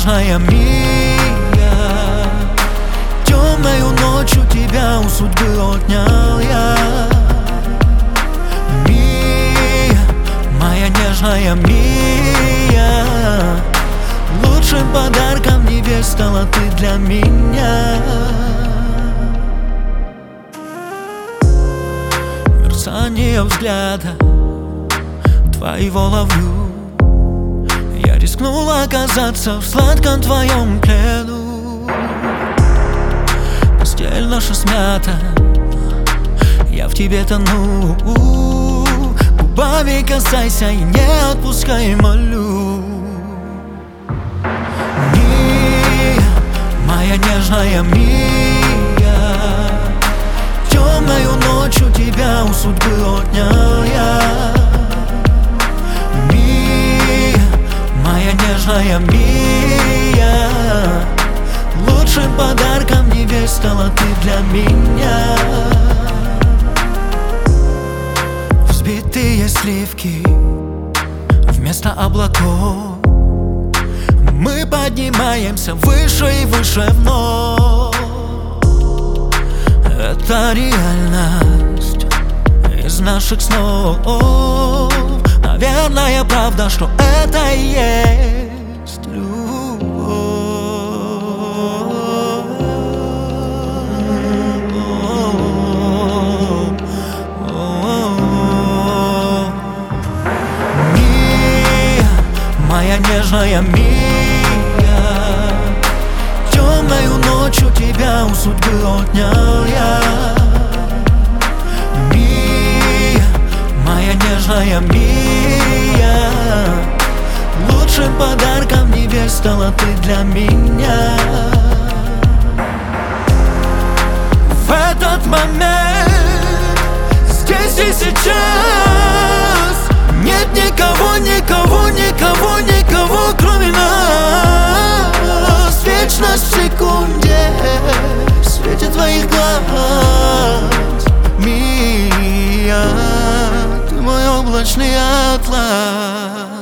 нежная Мия, темною ночью тебя у судьбы отнял я. Мия, моя нежная Мия, лучшим подарком небес стала ты для меня. Мерцание взгляда твоего ловлю, я рискнул оказаться в сладком твоем плену. Постель наша смята, я в тебе тону. Губами касайся и не отпускай, молю. Мия, моя нежная Мия, темною ночью тебя у судьбы отнял я. Мия, моя нежная Мия, лучшим подарком небес стала ты для меня. Взбитые сливки вместо облаков, мы поднимаемся выше и выше вновь. Это реальность из наших снов. Наверное, правда, что это и есть любовь. Мия, моя нежная Мия, темною ночью тебя у судьбы отнял я. Мия, моя нежная Мия, лучшим подарком небес стала ты для меня. В этот момент, здесь и сейчас, нет никого, никого, никого, никого, кроме нас. Вечность в секунде, в свете твоих глаз. Мия, ты мой облачный атлас.